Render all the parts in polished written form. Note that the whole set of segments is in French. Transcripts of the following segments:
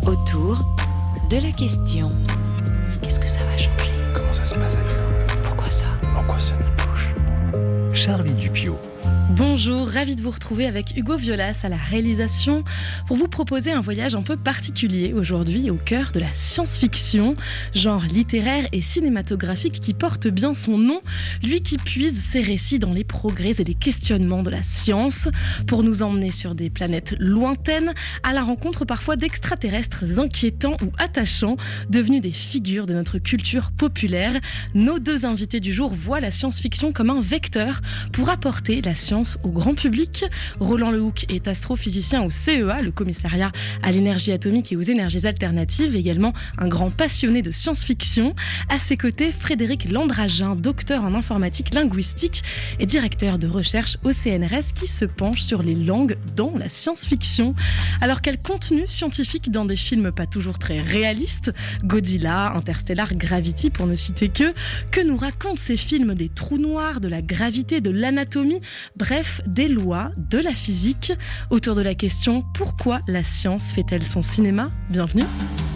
Autour de la question. Qu'est-ce que ça va changer? Comment ça se passe ailleurs? Pourquoi ça? En quoi ça nous touche? Charlie Dupiot. Bonjour, ravi de vous retrouver avec Hugo Violas à la réalisation pour vous proposer un voyage un peu particulier aujourd'hui au cœur de la science-fiction, genre littéraire et cinématographique qui porte bien son nom, lui qui puise ses récits dans les progrès et les questionnements de la science pour nous emmener sur des planètes lointaines à la rencontre parfois d'extraterrestres inquiétants ou attachants devenus des figures de notre culture populaire. Nos deux invités du jour voient la science-fiction comme un vecteur pour apporter la science au grand public. Roland Lehoucq est astrophysicien au CEA, le commissariat à l'énergie atomique et aux énergies alternatives, également un grand passionné de science-fiction. À ses côtés, Frédéric Landragin, docteur en informatique linguistique et directeur de recherche au CNRS qui se penche sur les langues dans la science-fiction. Alors quel contenu scientifique dans des films pas toujours très réalistes, Godzilla, Interstellar, Gravity pour ne citer que nous racontent ces films des trous noirs, de la gravité, de l'anatomie, bref, des lois, de la physique. Autour de la question « Pourquoi la science fait-elle son cinéma ?» Bienvenue.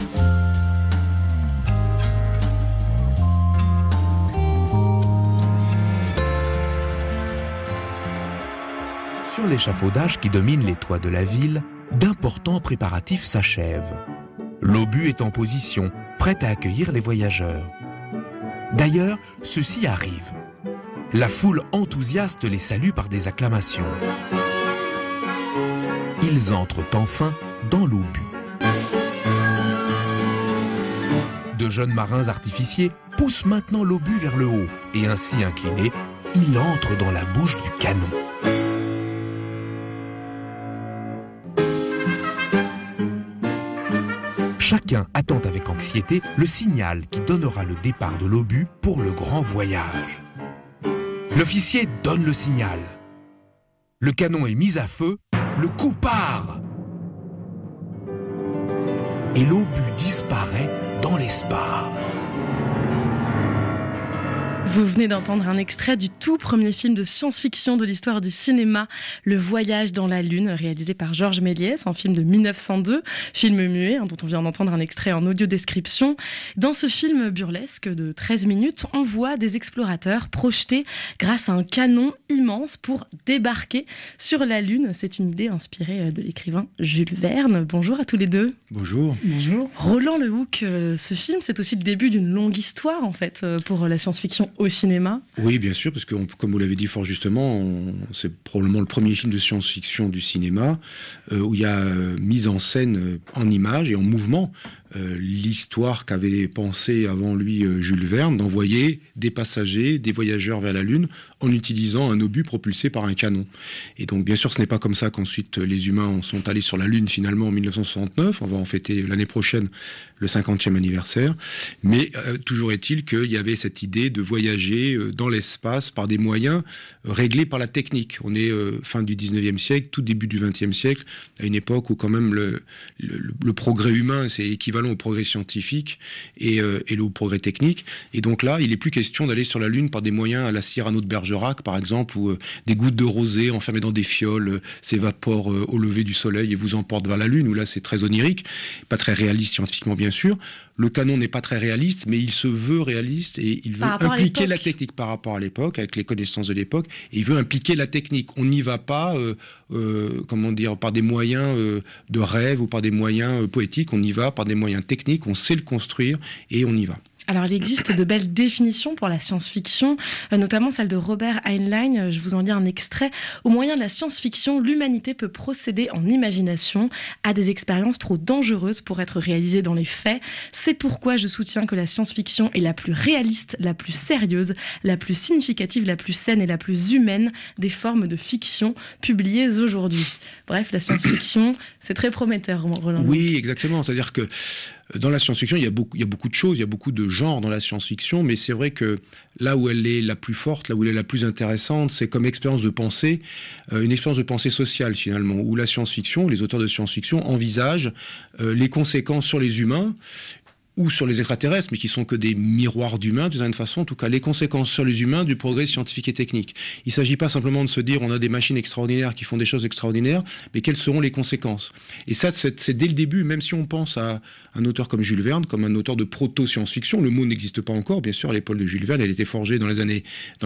Sur l'échafaudage qui domine les toits de la ville, d'importants préparatifs s'achèvent. L'obus est en position, prêt à accueillir les voyageurs. D'ailleurs, ceux-ci arrivent. La foule enthousiaste les salue par des acclamations. Ils entrent enfin dans l'obus. De jeunes marins artificiers poussent maintenant l'obus vers le haut et ainsi incliné, il entre dans la bouche du canon. Chacun attend avec anxiété le signal qui donnera le départ de l'obus pour le grand voyage. L'officier donne le signal. Le canon est mis à feu, le coup part. Et l'obus disparaît dans l'espace. Vous venez d'entendre un extrait du tout premier film de science-fiction de l'histoire du cinéma, Le Voyage dans la Lune, réalisé par Georges Méliès, un film de 1902, film muet, dont on vient d'entendre un extrait en audio-description. Dans ce film burlesque de 13 minutes, on voit des explorateurs projetés grâce à un canon immense pour débarquer sur la Lune. C'est une idée inspirée de l'écrivain Jules Verne. Bonjour à tous les deux. Bonjour. Bonjour. Roland Lehoucq, ce film, c'est aussi le début d'une longue histoire, en fait, pour la science-fiction au cinéma. Oui, bien sûr, parce que, comme vous l'avez dit fort justement, c'est probablement le premier film de science-fiction du cinéma où il y a mise en scène en images et en mouvement l'histoire qu'avait pensé avant lui Jules Verne d'envoyer des passagers, des voyageurs vers la Lune en utilisant un obus propulsé par un canon. Et donc bien sûr ce n'est pas comme ça qu'ensuite les humains sont allés sur la Lune finalement en 1969, on va en fêter l'année prochaine le 50e anniversaire, mais toujours est-il qu'il y avait cette idée de voyager dans l'espace par des moyens réglés par la technique. On est fin du 19e siècle, tout début du 20e siècle, à une époque où quand même le progrès humain c'est équivalent au progrès scientifique et au progrès technique. Et donc là, il n'est plus question d'aller sur la Lune par des moyens à la Cyrano de Bergerac, par exemple, où des gouttes de rosée enfermées dans des fioles s'évaporent au lever du soleil et vous emportent vers la Lune, où là, c'est très onirique, pas très réaliste scientifiquement, bien sûr. Le canon n'est pas très réaliste, mais il se veut réaliste et il veut impliquer la technique par rapport à l'époque, avec les connaissances de l'époque, et il veut impliquer la technique. On n'y va pas, par des moyens de rêve ou par des moyens poétiques, on y va par des moyens techniques, on sait le construire et on y va. Alors, il existe de belles définitions pour la science-fiction, notamment celle de Robert Heinlein. Je vous en lis un extrait. Au moyen de la science-fiction, l'humanité peut procéder en imagination à des expériences trop dangereuses pour être réalisées dans les faits. C'est pourquoi je soutiens que la science-fiction est la plus réaliste, la plus sérieuse, la plus significative, la plus saine et la plus humaine des formes de fiction publiées aujourd'hui. Bref, la science-fiction, c'est très prometteur, Roland. Oui, exactement. C'est-à-dire que dans la science-fiction, il y a beaucoup de choses, il y a beaucoup de genres dans la science-fiction, mais c'est vrai que là où elle est la plus forte, là où elle est la plus intéressante, c'est comme expérience de pensée, une expérience de pensée sociale finalement, où la science-fiction, les auteurs de science-fiction envisagent les conséquences sur les humains ou sur les extraterrestres, mais qui sont que des miroirs d'humains, d'une certaine façon, en tout cas les conséquences sur les humains du progrès scientifique et technique. Il ne s'agit pas simplement de se dire on a des machines extraordinaires qui font des choses extraordinaires, mais quelles seront les conséquences? Et ça, c'est dès le début, même si on pense à un auteur comme Jules Verne, comme un auteur de proto-science-fiction, le mot n'existe pas encore, bien sûr, à l'époque de Jules Verne, elle était forgée dans les années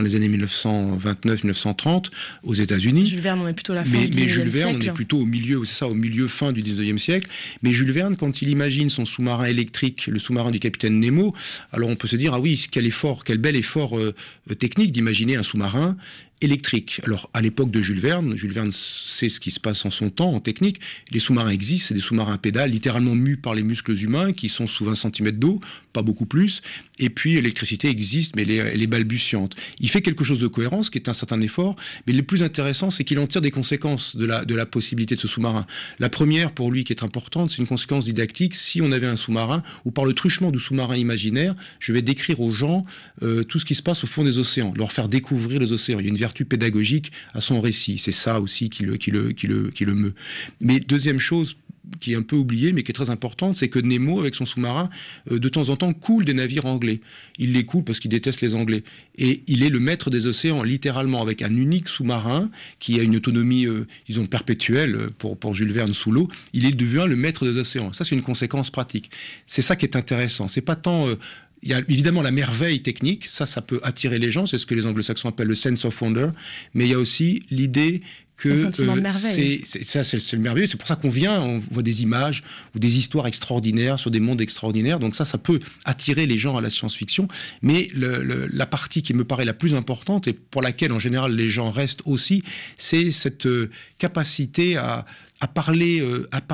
1929-1930 aux États-Unis. Jules Verne, on est plutôt à la fin du 19e Mais Jules Verne, siècle. on est plutôt au milieu, c'est ça, au milieu fin du 19e siècle. Mais Jules Verne, quand il imagine son sous-marin électrique, le sous-marin du capitaine Nemo, alors on peut se dire, ah oui, quel bel effort technique d'imaginer un sous-marin électrique. Alors, à l'époque de Jules Verne sait ce qui se passe en son temps, en technique. Les sous-marins existent, c'est des sous-marins à pédales, littéralement mus par les muscles humains, qui sont sous 20 cm d'eau, pas beaucoup plus. Et puis, l'électricité existe, mais elle est balbutiante. Il fait quelque chose de cohérent, ce qui est un certain effort, mais le plus intéressant, c'est qu'il en tire des conséquences de la possibilité de ce sous-marin. La première, pour lui, qui est importante, c'est une conséquence didactique. Si on avait un sous-marin, ou par le truchement du sous-marin imaginaire, je vais décrire aux gens tout ce qui se passe au fond des océans, leur faire découvrir les océans. Il y a une vertu pédagogique à son récit. C'est ça aussi qui le meut. Mais deuxième chose qui est un peu oubliée, mais qui est très importante, c'est que Nemo, avec son sous-marin, de temps en temps, coule des navires anglais. Il les coule parce qu'il déteste les Anglais. Et il est le maître des océans, littéralement, avec un unique sous-marin qui a une autonomie, disons, perpétuelle pour Jules Verne sous l'eau. Il est devenu le maître des océans. Ça, c'est une conséquence pratique. C'est ça qui est intéressant. C'est pas tant... il y a évidemment la merveille technique, ça peut attirer les gens, c'est ce que les anglo-saxons appellent le sense of wonder, mais il y a aussi l'idée que c'est le merveilleux, c'est pour ça qu'on on voit des images ou des histoires extraordinaires sur des mondes extraordinaires, donc ça peut attirer les gens à la science-fiction, mais la partie qui me paraît la plus importante et pour laquelle en général les gens restent aussi, c'est cette capacité à parler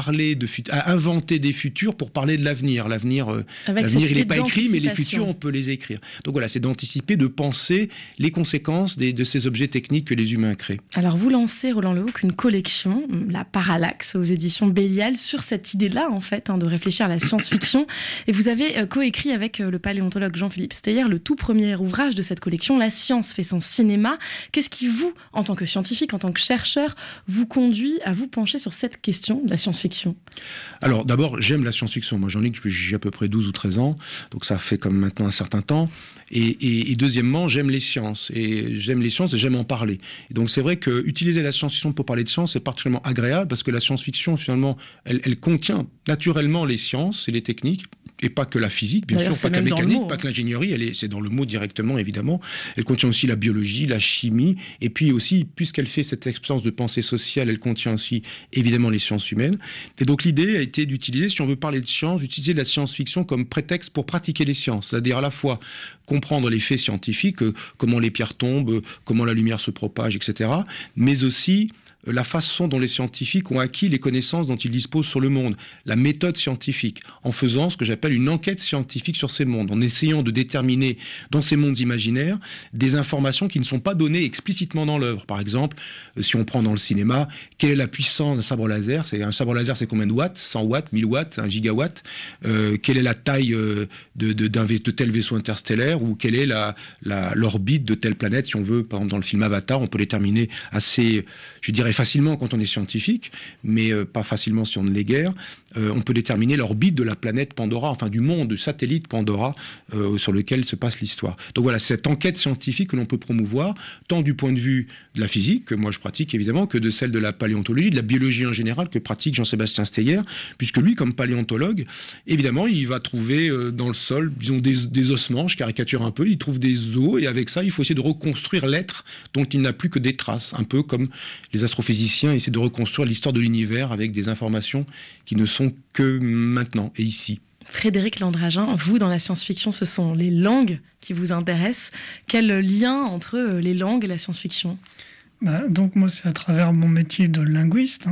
à inventer des futurs pour parler de l'avenir. L'avenir, il n'est pas écrit, mais les futurs, on peut les écrire. Donc voilà, c'est d'anticiper, de penser les conséquences de ces objets techniques que les humains créent. Alors vous lancez, Roland Lehoucq, une collection, la Parallaxe, aux éditions Bélial, sur cette idée-là, en fait, de réfléchir à la science-fiction. Et vous avez coécrit avec le paléontologue Jean-Philippe Steyer le tout premier ouvrage de cette collection, La science fait son cinéma. Qu'est-ce qui, vous, en tant que scientifique, en tant que chercheur, vous conduit à vous pencher sur cette question de la science-fiction? Alors d'abord, j'aime la science-fiction. Moi j'en ai depuis j'ai à peu près 12 ou 13 ans, donc ça fait comme maintenant un certain temps. Et deuxièmement, j'aime les sciences. Et j'aime en parler. Et donc c'est vrai que utiliser la science-fiction pour parler de science, c'est particulièrement agréable parce que la science-fiction, finalement, elle contient naturellement les sciences et les techniques. Et pas que la physique, bien sûr, pas que la mécanique, pas que l'ingénierie, c'est dans le mot directement, évidemment. Elle contient aussi la biologie, la chimie, et puis aussi, puisqu'elle fait cette expérience de pensée sociale, elle contient aussi, évidemment, les sciences humaines. Et donc l'idée a été d'utiliser, si on veut parler de science, d'utiliser la science-fiction comme prétexte pour pratiquer les sciences, c'est-à-dire à la fois comprendre les faits scientifiques, comment les pierres tombent, comment la lumière se propage, etc., mais aussi la façon dont les scientifiques ont acquis les connaissances dont ils disposent sur le monde, la méthode scientifique, en faisant ce que j'appelle une enquête scientifique sur ces mondes, en essayant de déterminer dans ces mondes imaginaires des informations qui ne sont pas données explicitement dans l'œuvre. Par exemple, si on prend dans le cinéma, quelle est la puissance d'un sabre laser? Un sabre laser, c'est combien de watts? 100 watts, 1000 watts, 1 gigawatt? Quelle est la taille de tel vaisseau interstellaire? Ou quelle est l'orbite de telle planète? Si on veut, par exemple, dans le film Avatar, on peut déterminer assez, je dirais, facilement quand on est scientifique, mais pas facilement si on ne l'est guère. On peut déterminer l'orbite de la planète Pandora, enfin du monde, du satellite Pandora, sur lequel se passe l'histoire. Donc voilà, cette enquête scientifique que l'on peut promouvoir, tant du point de vue de la physique, que moi je pratique évidemment, que de celle de la paléontologie, de la biologie en général, que pratique Jean-Sébastien Steyer, puisque lui, comme paléontologue, évidemment, il va trouver dans le sol, disons, des ossements, je caricature un peu, il trouve des os, et avec ça, il faut essayer de reconstruire l'être dont il n'a plus que des traces, un peu comme les astrophysiciens essaient de reconstruire l'histoire de l'univers avec des informations qui ne sont que maintenant et ici. Frédéric Landragin, vous, dans la science-fiction, ce sont les langues qui vous intéressent. Quel lien entre les langues et la science-fiction ? Donc moi, c'est à travers mon métier de linguiste.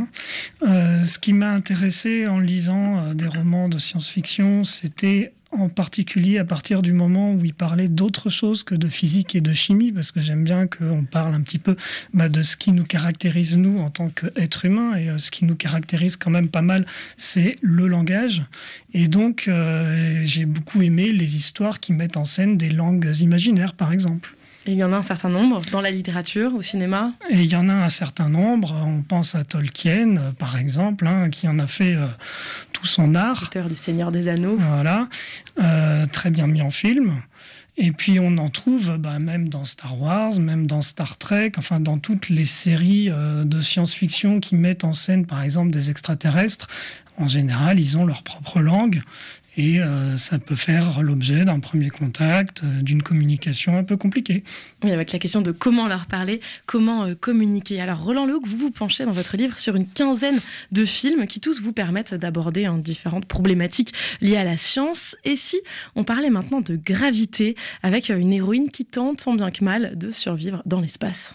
Ce qui m'a intéressé en lisant des romans de science-fiction, c'était en particulier à partir du moment où il parlait d'autre chose que de physique et de chimie, parce que j'aime bien qu'on parle un petit peu de ce qui nous caractérise, nous, en tant qu'êtres humains, et ce qui nous caractérise quand même pas mal, c'est le langage. Et donc, j'ai beaucoup aimé les histoires qui mettent en scène des langues imaginaires, par exemple. Et il y en a un certain nombre dans la littérature, au cinéma. Et il y en a un certain nombre. On pense à Tolkien, par exemple, qui en a fait tout son art. Auteur du Seigneur des Anneaux. Voilà, très bien mis en film. Et puis on en trouve même dans Star Wars, même dans Star Trek, enfin dans toutes les séries de science-fiction qui mettent en scène, par exemple, des extraterrestres. En général, ils ont leur propre langue. Et ça peut faire l'objet d'un premier contact, d'une communication un peu compliquée. Oui, avec la question de comment leur parler, comment communiquer. Alors Roland Lehoucq, vous vous penchez dans votre livre sur une quinzaine de films qui tous vous permettent d'aborder différentes problématiques liées à la science. Et si on parlait maintenant de gravité, avec une héroïne qui tente, tant bien que mal, de survivre dans l'espace.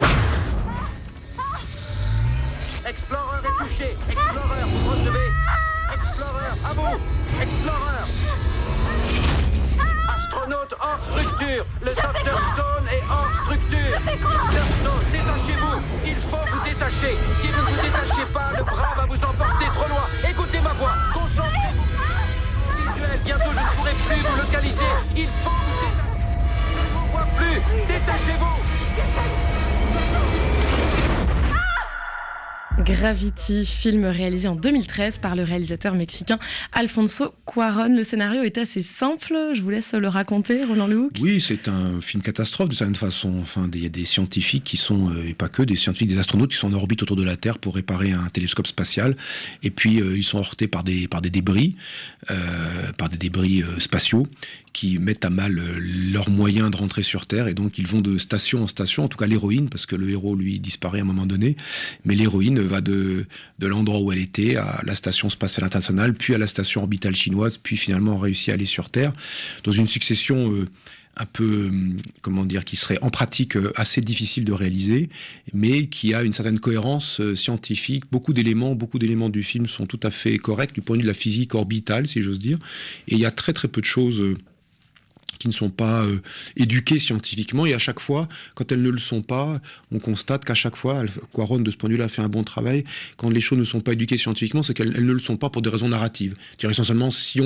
Explorer est touché. Explorer, vous recevez. Explorer, à vous. Explorer. Astronaute hors structure. Le Dr Stone est hors structure. Dr Stone, détachez-vous. Il faut vous détacher. Si vous ne vous détachez pas, le bras va vous emporter trop loin. Écoutez ma voix. Concentrez-vous. Visuel, bientôt je ne pourrai plus vous localiser. Il faut vous détacher. Je ne vous vois plus. Détachez-vous. Gravity, film réalisé en 2013 par le réalisateur mexicain Alfonso Cuarón. Le scénario est assez simple, je vous laisse le raconter, Roland Lehoucq. Oui, c'est un film catastrophe de certaine façon. Enfin, il y a des scientifiques qui sont, et pas que, des scientifiques, des astronautes qui sont en orbite autour de la Terre pour réparer un télescope spatial. Et puis, ils sont heurtés par des débris spatiaux qui mettent à mal leurs moyens de rentrer sur Terre. Et donc, ils vont de station en station, en tout cas l'héroïne, parce que le héros, lui, disparaît à un moment donné. Mais l'héroïne va de l'endroit où elle était à la station spatiale internationale, puis à la station orbitale chinoise, puis finalement réussit à aller sur Terre, dans une succession un peu, qui serait en pratique assez difficile de réaliser, mais qui a une certaine cohérence scientifique. Beaucoup d'éléments du film sont tout à fait corrects du point de vue de la physique orbitale, si j'ose dire. Et il y a très très peu de choses qui ne sont pas éduquées scientifiquement, et à chaque fois, quand elles ne le sont pas, on constate qu'à chaque fois, Cuarón, de ce point de vue-là, fait un bon travail. Quand les choses ne sont pas éduquées scientifiquement, c'est qu'elles ne le sont pas pour des raisons narratives. C'est-à-dire essentiellement, si on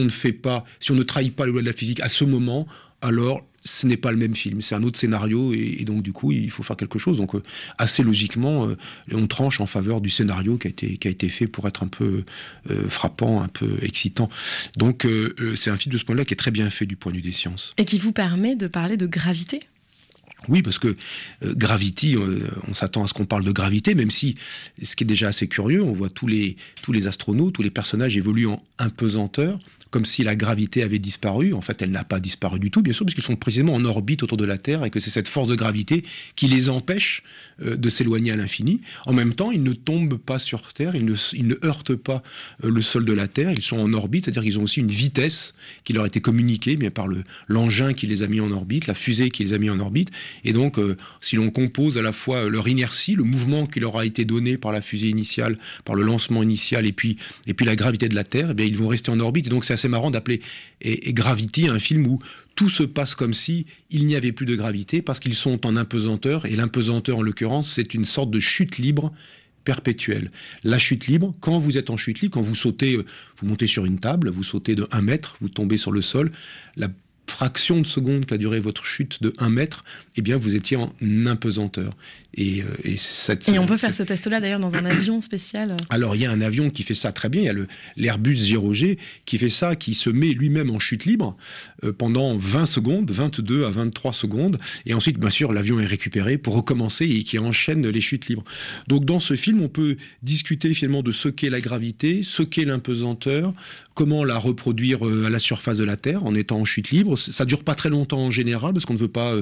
ne trahit pas les lois de la physique à ce moment, alors ce n'est pas le même film, c'est un autre scénario, et donc du coup il faut faire quelque chose. Donc assez logiquement, on tranche en faveur du scénario qui a été fait pour être un peu frappant, un peu excitant. Donc c'est un film de ce point de vue-là qui est très bien fait du point de vue des sciences. Et qui vous permet de parler de gravité ? Oui, parce que Gravity, on s'attend à ce qu'on parle de gravité, même si, ce qui est déjà assez curieux, on voit tous les astronautes, tous les personnages évoluent en impesanteur, comme si la gravité avait disparu. En fait, elle n'a pas disparu du tout, bien sûr, parce qu'ils sont précisément en orbite autour de la Terre, et que c'est cette force de gravité qui les empêche de s'éloigner à l'infini. En même temps, ils ne tombent pas sur Terre, ils ne heurtent pas le sol de la Terre, ils sont en orbite, c'est-à-dire qu'ils ont aussi une vitesse qui leur a été communiquée mais par l'engin qui les a mis en orbite, la fusée qui les a mis en orbite. Et donc, si l'on compose à la fois leur inertie, le mouvement qui leur a été donné par la fusée initiale, par le lancement initial, et puis la gravité de la Terre, eh bien, ils vont rester en orbite. Et donc, c'est assez marrant d'appeler Gravity un film où tout se passe comme si il n'y avait plus de gravité, parce qu'ils sont en impesanteur, et l'impesanteur, en l'occurrence, c'est une sorte de chute libre perpétuelle. La chute libre, quand vous êtes en chute libre, quand vous sautez, vous montez sur une table, vous sautez de 1 mètre, vous tombez sur le sol, la fraction de seconde qu'a duré votre chute de 1 mètre, eh bien, vous étiez en impesanteur. Et on peut faire ce test-là, d'ailleurs, dans un avion spécial. Alors, il y a un avion qui fait ça très bien. Il y a l'Airbus Gyrojet qui fait ça, qui se met lui-même en chute libre pendant 20 secondes, 22 à 23 secondes. Et ensuite, bien sûr, l'avion est récupéré pour recommencer et qui enchaîne les chutes libres. Donc, dans ce film, on peut discuter finalement de ce qu'est la gravité, ce qu'est l'impesanteur, comment la reproduire à la surface de la Terre en étant en chute libre. Ça dure pas très longtemps en général, parce qu'on ne veut pas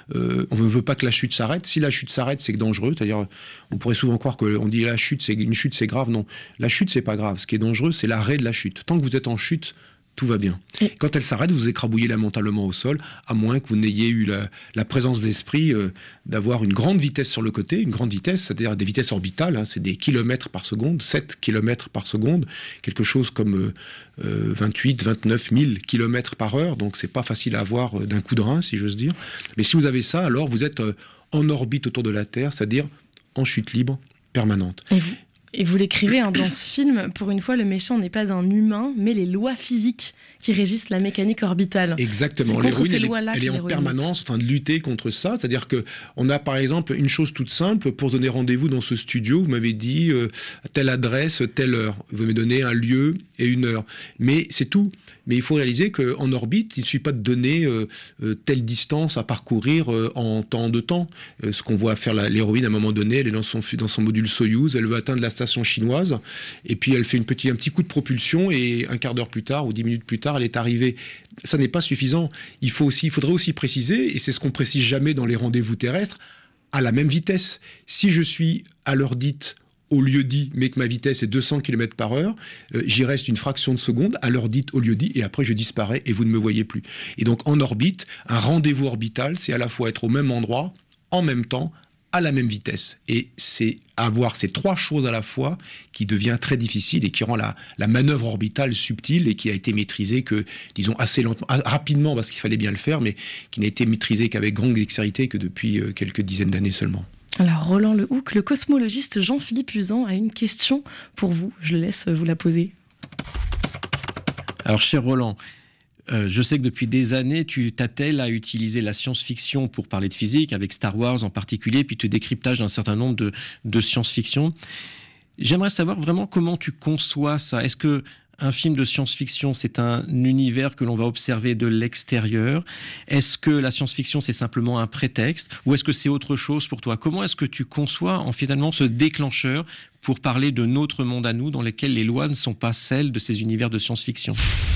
que la chute s'arrête. Si la chute s'arrête, c'est dangereux. C'est-à-dire, on pourrait souvent croire qu'on dit une chute, c'est grave. Non, la chute, c'est pas grave. Ce qui est dangereux, c'est l'arrêt de la chute. Tant que vous êtes en chute, tout va bien. Quand elle s'arrête, vous écrabouillez lamentablement au sol, à moins que vous n'ayez eu la présence d'esprit d'avoir une grande vitesse sur le côté, une grande vitesse, c'est-à-dire des vitesses orbitales, c'est des kilomètres par seconde, 7 kilomètres par seconde, quelque chose comme 28, 29 000 kilomètres par heure, donc c'est pas facile à avoir d'un coup de rein, si j'ose dire. Mais si vous avez ça, alors vous êtes en orbite autour de la Terre, c'est-à-dire en chute libre permanente. Et vous l'écrivez dans ce film, pour une fois, le méchant n'est pas un humain, mais les lois physiques qui régissent la mécanique orbitale. Exactement. L'héroïne, elle est en permanence en train de lutter contre ça. C'est-à-dire qu'on a par exemple une chose toute simple, pour donner rendez-vous dans ce studio, vous m'avez dit telle adresse, telle heure. Vous m'avez donné un lieu et une heure. Mais c'est tout. Mais il faut réaliser qu'en orbite, il ne suffit pas de donner telle distance à parcourir en temps de temps. Ce qu'on voit faire l'héroïne à un moment donné, elle est dans son module Soyouz, elle veut atteindre la station chinoise, et puis elle fait un petit coup de propulsion, et un quart d'heure plus tard ou 10 minutes plus tard, elle est arrivée. Ça n'est pas suffisant. Il faudrait aussi préciser, et c'est ce qu'on précise jamais dans les rendez-vous terrestres, à la même vitesse. Si je suis à l'heure dite, au lieu dit, mais que ma vitesse est 200 km/h, j'y reste une fraction de seconde, à l'heure dite, au lieu dit, et après je disparais et vous ne me voyez plus. Et donc en orbite, un rendez-vous orbital, c'est à la fois être au même endroit, en même temps, à la même vitesse. Et c'est avoir ces trois choses à la fois qui devient très difficile et qui rend la manœuvre orbitale subtile et qui a été maîtrisée que, disons, assez lentement, rapidement, parce qu'il fallait bien le faire, mais qui n'a été maîtrisée qu'avec grande dextérité que depuis quelques dizaines d'années seulement. Alors, Roland Lehoucq, le cosmologiste Jean-Philippe Uzan a une question pour vous. Je le laisse vous la poser. Alors, cher Roland, je sais que depuis des années, tu t'attelles à utiliser la science-fiction pour parler de physique, avec Star Wars en particulier, puis tu décryptage d'un certain nombre de science-fiction. J'aimerais savoir vraiment comment tu conçois ça. Est-ce que un film de science-fiction, c'est un univers que l'on va observer de l'extérieur? Est-ce que la science-fiction, c'est simplement un prétexte? Ou est-ce que c'est autre chose pour toi? Comment est-ce que tu conçois finalement ce déclencheur pour parler de notre monde à nous, dans lequel les lois ne sont pas celles de ces univers de science-fiction?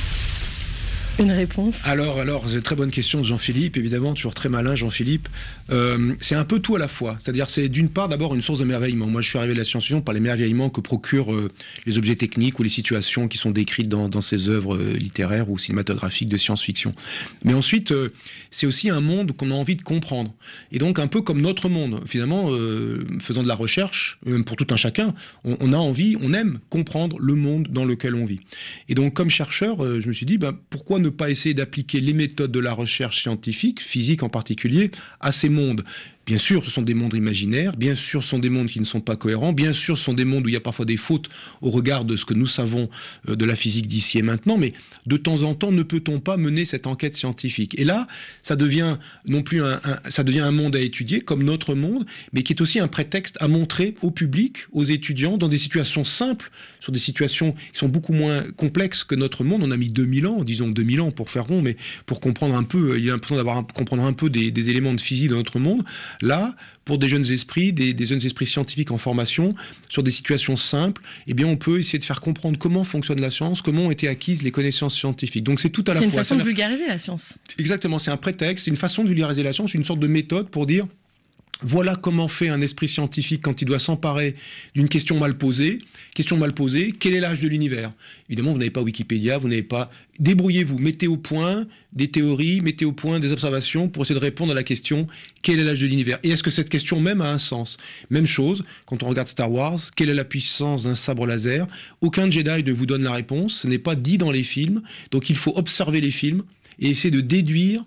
Une réponse? Alors, c'est une très bonne question, Jean-Philippe. Évidemment, toujours très malin, Jean-Philippe. C'est un peu tout à la fois. C'est-à-dire, c'est d'une part, d'abord, une source d'émerveillement. Moi, je suis arrivé à la science-fiction par l'émerveillement que procurent les objets techniques ou les situations qui sont décrites dans ces œuvres littéraires ou cinématographiques de science-fiction. Mais ensuite, c'est aussi un monde qu'on a envie de comprendre. Et donc, un peu comme notre monde. Finalement, faisant de la recherche, même pour tout un chacun, on a envie, on aime comprendre le monde dans lequel on vit. Et donc, comme chercheur, je me suis dit, pourquoi ne pas essayer d'appliquer les méthodes de la recherche scientifique, physique en particulier, à ces mondes? Bien sûr, ce sont des mondes imaginaires, bien sûr, ce sont des mondes qui ne sont pas cohérents, bien sûr, ce sont des mondes où il y a parfois des fautes au regard de ce que nous savons de la physique d'ici et maintenant, mais de temps en temps, ne peut-on pas mener cette enquête scientifique? Et là, ça devient non plus ça devient un monde à étudier, comme notre monde, mais qui est aussi un prétexte à montrer au public, aux étudiants, dans des situations simples, sur des situations qui sont beaucoup moins complexes que notre monde. On a mis 2000 ans, disons 2000 ans pour faire rond, mais pour comprendre un peu, il y a l'impression comprendre un peu des éléments de physique de notre monde. Là, pour des jeunes esprits, des jeunes esprits scientifiques en formation, sur des situations simples, eh bien, on peut essayer de faire comprendre comment fonctionne la science, comment ont été acquises les connaissances scientifiques. Donc, c'est tout à la fois. C'est une façon de vulgariser la science. Exactement, c'est un prétexte, c'est une façon de vulgariser la science, une sorte de méthode pour dire voilà comment fait un esprit scientifique quand il doit s'emparer d'une question mal posée. Question mal posée, quel est l'âge de l'univers? Évidemment, vous n'avez pas Wikipédia, vous n'avez pas... Débrouillez-vous, mettez au point des théories, mettez au point des observations pour essayer de répondre à la question quel est l'âge de l'univers? Et est-ce que cette question même a un sens? Même chose, quand on regarde Star Wars, quelle est la puissance d'un sabre laser? Aucun Jedi ne vous donne la réponse, ce n'est pas dit dans les films, donc il faut observer les films et essayer de déduire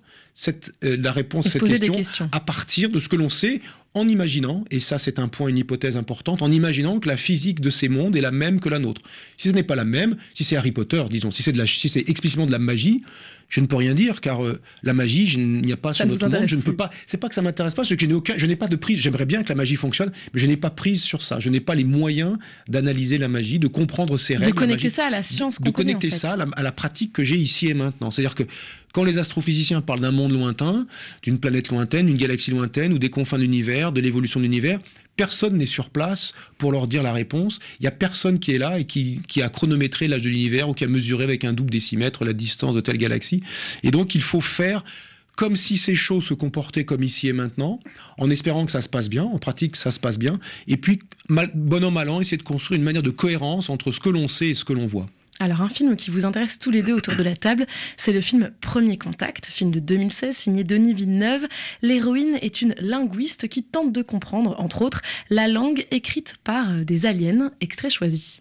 la réponse à cette question à partir de ce que l'on sait, en imaginant, et ça c'est un point, une hypothèse importante, en imaginant que la physique de ces mondes est la même que la nôtre. Si ce n'est pas la même, si c'est Harry Potter, disons, si c'est explicitement de la magie, je ne peux rien dire, car la magie, il n'y a pas sur notre monde, je ne peux pas. C'est pas que ça m'intéresse pas, c'est que je n'ai pas de prise. J'aimerais bien que la magie fonctionne, mais je n'ai pas prise sur ça. Je n'ai pas les moyens d'analyser la magie, de comprendre ses règles. De connecter ça à la science. De connecter ça à la pratique que j'ai ici et maintenant. C'est-à-dire que quand les astrophysiciens parlent d'un monde lointain, d'une planète lointaine, d'une galaxie lointaine, ou des confins de l'univers, de l'évolution de l'univers, personne n'est sur place pour leur dire la réponse. Il n'y a personne qui est là et qui a chronométré l'âge de l'univers ou qui a mesuré avec un double décimètre la distance de telle galaxie. Et donc, il faut faire comme si ces choses se comportaient comme ici et maintenant, en espérant que ça se passe bien, en pratique que ça se passe bien, et puis, bon an, mal an, essayer de construire une manière de cohérence entre ce que l'on sait et ce que l'on voit. Alors, un film qui vous intéresse tous les deux autour de la table, c'est le film Premier Contact, film de 2016, signé Denis Villeneuve. L'héroïne est une linguiste qui tente de comprendre, entre autres, la langue écrite par des aliens. Extrait choisi.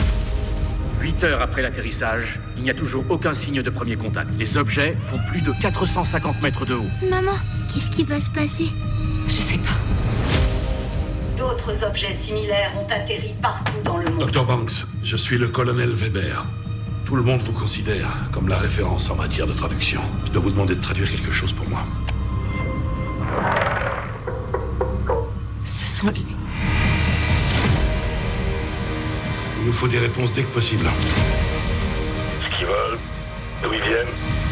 8 heures après l'atterrissage, il n'y a toujours aucun signe de premier contact. Les objets font plus de 450 mètres de haut. Maman, qu'est-ce qui va se passer? Je sais pas. d'autres objets similaires ont atterri partout dans le monde. Dr. Banks, je suis le colonel Weber. Tout le monde vous considère comme la référence en matière de traduction. Je dois vous demander de traduire quelque chose pour moi. Ce sont les... Il nous faut des réponses dès que possible. Ce qu'ils veulent, d'où ils viennent.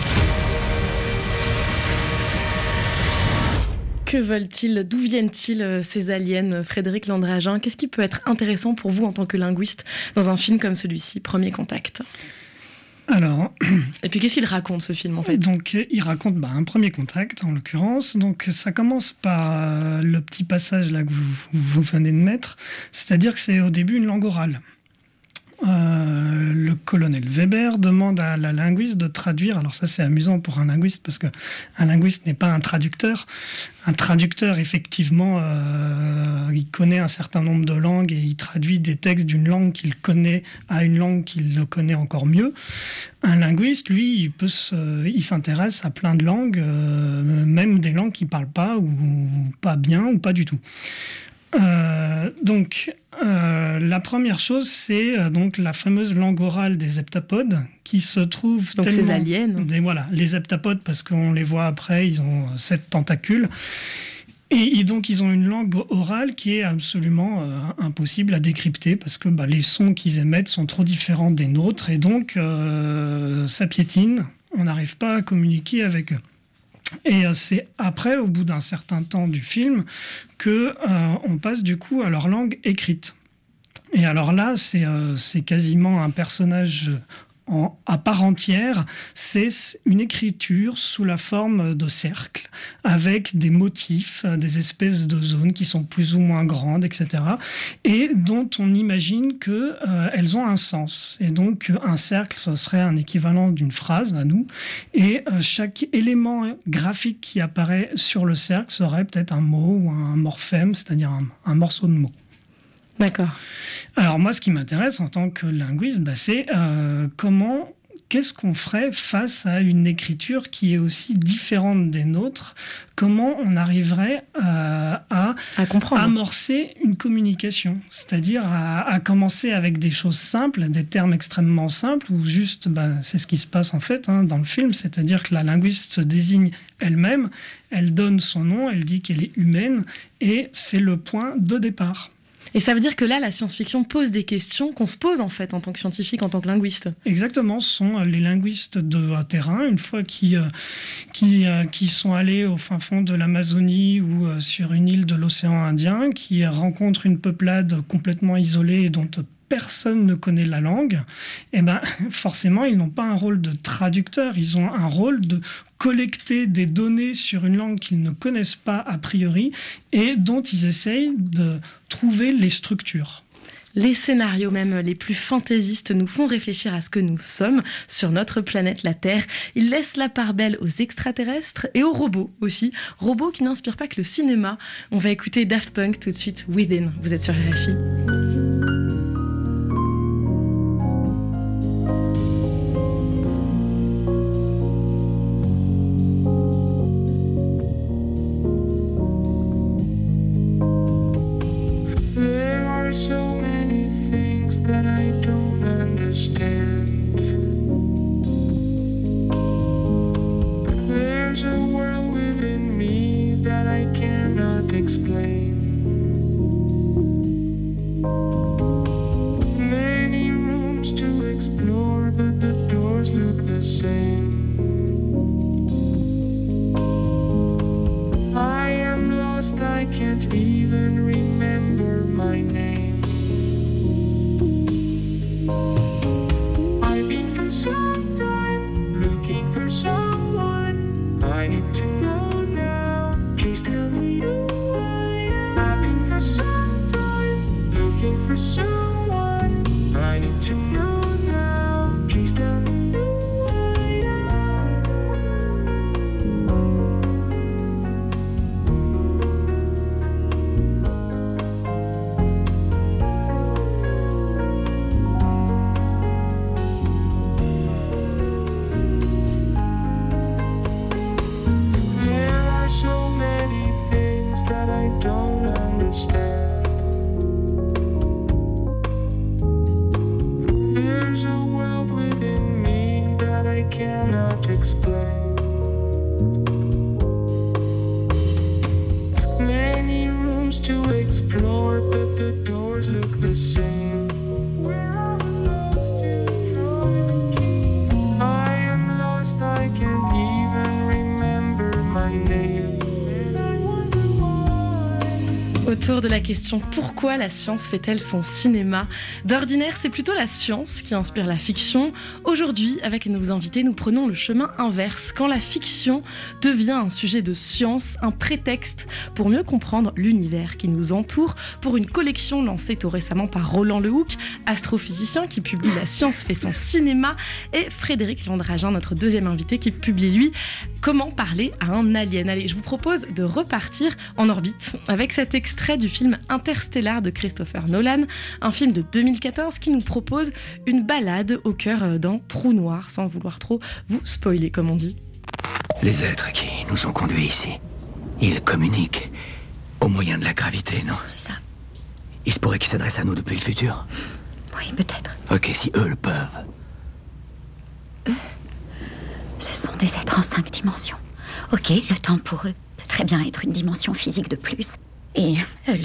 Que veulent-ils? D'où viennent-ils ces aliens, Frédéric Landragin? Qu'est-ce qui peut être intéressant pour vous en tant que linguiste dans un film comme celui-ci, Premier Contact? Alors, et puis qu'est-ce qu'il raconte ce film en fait? Donc il raconte un premier contact en l'occurrence. Donc ça commence par le petit passage là que vous venez de mettre, c'est-à-dire que c'est au début une langue orale. Le colonel Weber demande à la linguiste de traduire. Alors ça, c'est amusant pour un linguiste parce qu'un linguiste n'est pas un traducteur. Un traducteur, effectivement, il connaît un certain nombre de langues et il traduit des textes d'une langue qu'il connaît à une langue qu'il le connaît encore mieux. Un linguiste, lui, il s'intéresse à plein de langues, même des langues qu'il ne parle pas ou pas bien ou pas du tout. La première chose, c'est donc la fameuse langue orale des heptapodes qui se trouve donc tellement... ces aliens. Voilà, les heptapodes, parce qu'on les voit après, ils ont 7 tentacules. Et donc, ils ont une langue orale qui est absolument impossible à décrypter parce que les sons qu'ils émettent sont trop différents des nôtres. Et donc, ça piétine. On n'arrive pas à communiquer avec eux. Et c'est après, au bout d'un certain temps du film, que on passe du coup à leur langue écrite. Et alors là, c'est quasiment un personnage à part entière. C'est une écriture sous la forme de cercles, avec des motifs, des espèces de zones qui sont plus ou moins grandes, etc. Et dont on imagine qu'elles ont un sens. Et donc, un cercle, ce serait un équivalent d'une phrase à nous. Et chaque élément graphique qui apparaît sur le cercle serait peut-être un mot ou un morphème, c'est-à-dire un morceau de mot. D'accord. Alors moi, ce qui m'intéresse en tant que linguiste, c'est qu'est-ce qu'on ferait face à une écriture qui est aussi différente des nôtres? Comment on arriverait à comprendre, amorcer une communication? C'est-à-dire à commencer avec des choses simples, des termes extrêmement simples, ou juste, c'est ce qui se passe en fait dans le film, c'est-à-dire que la linguiste se désigne elle-même, elle donne son nom, elle dit qu'elle est humaine, et c'est le point de départ. Et ça veut dire que là, la science-fiction pose des questions qu'on se pose en fait en tant que scientifique, en tant que linguiste. Exactement, ce sont les linguistes de terrain, une fois qui sont allés au fin fond de l'Amazonie ou sur une île de l'océan Indien, qui rencontrent une peuplade complètement isolée et dont personne ne connaît la langue, et forcément, ils n'ont pas un rôle de traducteur, ils ont un rôle de collecter des données sur une langue qu'ils ne connaissent pas a priori et dont ils essayent de trouver les structures. Les scénarios même les plus fantaisistes nous font réfléchir à ce que nous sommes sur notre planète, la Terre. Ils laissent la part belle aux extraterrestres et aux robots aussi. Robots qui n'inspirent pas que le cinéma. On va écouter Daft Punk tout de suite, Within. Vous êtes sur RFI. explain. Many rooms to explore, but the doors look the same. Where are the lost to from the key? I am lost, I can't even remember my name. And I wonder why. Autour de la question pourquoi la science fait-elle son cinéma ? D'ordinaire, c'est plutôt la science qui inspire la fiction. Aujourd'hui, avec nos invités, nous prenons le chemin inverse. Quand la fiction devient un sujet de science, un prétexte pour mieux comprendre l'univers qui nous entoure, pour une collection lancée tout récemment par Roland Lehoucq, astrophysicien qui publie La science fait son cinéma, et Frédéric Landragin, notre deuxième invité, qui publie, lui, Comment parler à un alien. Allez, je vous propose de repartir en orbite avec cet extrait du film Interstellar de Christopher Nolan, un film de 2014 qui nous propose une balade au cœur d'un trou noir, sans vouloir trop vous spoiler, comme on dit. Les êtres qui nous ont conduits ici, ils communiquent au moyen de la gravité, non ? C'est ça. Il se pourrait qu'ils s'adressent à nous depuis le futur ? Oui, peut-être. Ok, si eux le peuvent. Eux, ce sont des êtres en 5 dimensions. Ok, le temps pour eux peut très bien être une dimension physique de plus. Et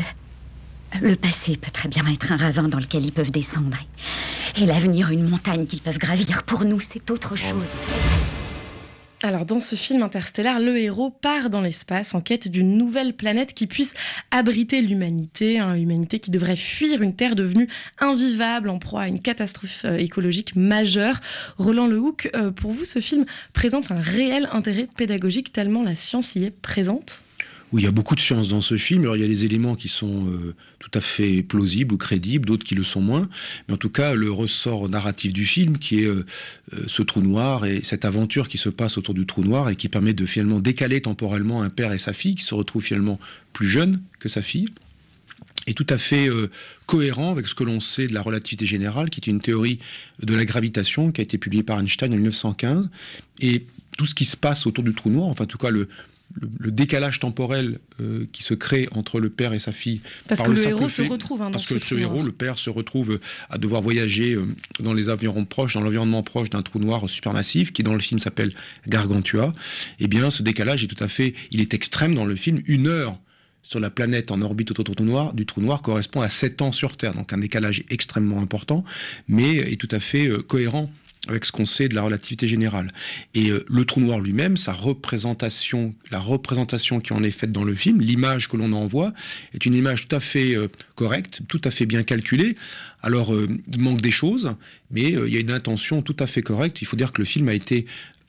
le passé peut très bien être un ravin dans lequel ils peuvent descendre. Et l'avenir, une montagne qu'ils peuvent gravir. Pour nous, c'est autre chose. Alors, dans ce film Interstellar, le héros part dans l'espace en quête d'une nouvelle planète qui puisse abriter l'humanité, l'humanité qui devrait fuir une Terre devenue invivable, en proie à une catastrophe écologique majeure. Roland Lehoucq, pour vous, ce film présente un réel intérêt pédagogique tellement la science y est présente ? Oui, il y a beaucoup de science dans ce film. Alors, il y a des éléments qui sont tout à fait plausibles ou crédibles, d'autres qui le sont moins. Mais en tout cas, le ressort narratif du film, qui est ce trou noir et cette aventure qui se passe autour du trou noir et qui permet de finalement décaler temporellement un père et sa fille, qui se retrouvent finalement plus jeunes que sa fille, est tout à fait cohérent avec ce que l'on sait de la relativité générale, qui est une théorie de la gravitation qui a été publiée par Einstein en 1915. Et tout ce qui se passe autour du trou noir, enfin en tout cas le décalage temporel qui se crée entre le père et sa fille. Parce que le héros se retrouve dans parce que ce héros, le père, se retrouve à devoir voyager dans l'environnement proche d'un trou noir supermassif, qui dans le film s'appelle Gargantua. Eh bien, ce décalage il est extrême dans le film. 1 heure sur la planète en orbite autour du trou noir correspond à 7 ans sur Terre. Donc un décalage extrêmement important, mais est tout à fait cohérent avec ce qu'on sait de la relativité générale. Et le trou noir lui-même, la représentation qui en est faite dans le film, l'image que l'on en voit, est une image tout à fait correcte, tout à fait bien calculée. Alors, il manque des choses, mais il y a une intention tout à fait correcte. Il faut dire que le film a été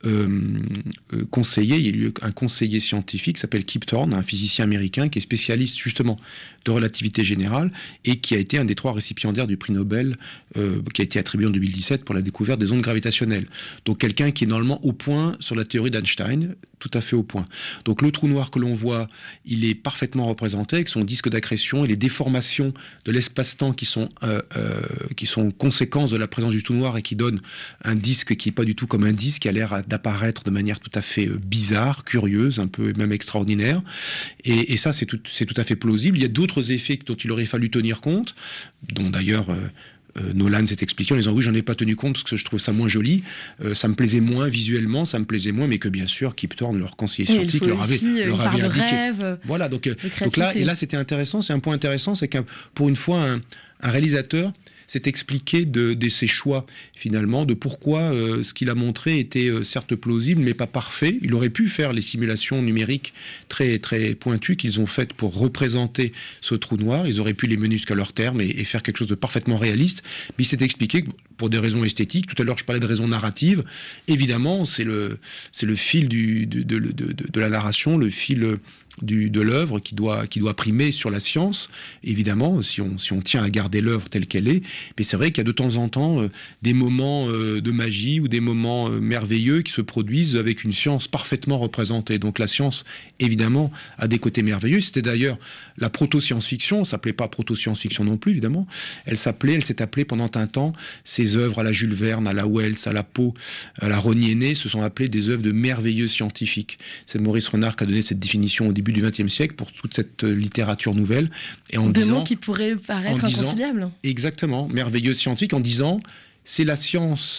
conseiller, il y a eu un conseiller scientifique qui s'appelle Kip Thorne, un physicien américain qui est spécialiste justement de relativité générale et qui a été un des 3 récipiendaires du prix Nobel qui a été attribué en 2017 pour la découverte des ondes gravitationnelles. Donc quelqu'un qui est normalement au point sur la théorie d'Einstein, tout à fait au point. Donc le trou noir que l'on voit, il est parfaitement représenté avec son disque d'accrétion et les déformations de l'espace-temps qui sont conséquences de la présence du trou noir et qui donnent un disque qui n'est pas du tout comme un disque, qui a l'air d'apparaître de manière tout à fait bizarre, curieuse, un peu même extraordinaire. Et ça, c'est tout à fait plausible. Il y a d'autres effets dont il aurait fallu tenir compte, dont d'ailleurs Nolan s'est expliqué en disant oui, j'en ai pas tenu compte parce que je trouve ça moins joli, ça me plaisait moins visuellement, mais que bien sûr Kip Thorne, leur conseiller scientifique, leur avait indiqué. Rêve, voilà, donc là c'était intéressant, c'est un point intéressant, c'est que pour une fois un réalisateur s'est expliqué de ses choix, finalement, de pourquoi ce qu'il a montré était certes plausible, mais pas parfait. Il aurait pu faire les simulations numériques très, très pointues qu'ils ont faites pour représenter ce trou noir. Ils auraient pu les mener jusqu'à leur terme et faire quelque chose de parfaitement réaliste. Mais il s'est expliqué que pour des raisons esthétiques, tout à l'heure je parlais de raisons narratives, évidemment, c'est le fil de la narration, le fil de l'œuvre qui doit primer sur la science, évidemment, si on tient à garder l'œuvre telle qu'elle est. Mais c'est vrai qu'il y a de temps en temps des moments de magie ou des moments merveilleux qui se produisent avec une science parfaitement représentée. Donc la science, évidemment, a des côtés merveilleux. C'était d'ailleurs la proto-science-fiction. On ne s'appelait pas proto-science-fiction non plus, évidemment. Elle s'est appelée pendant un temps, ces œuvres à la Jules Verne, à la Wells, à la Poe, à la René Aîné, se sont appelées des œuvres de merveilleux scientifiques. C'est Maurice Renard qui a donné cette définition au début du XXe siècle pour toute cette littérature nouvelle. Et en de disant, mots qui pourraient paraître inconciliables. Exactement, merveilleux scientifique, en disant c'est la science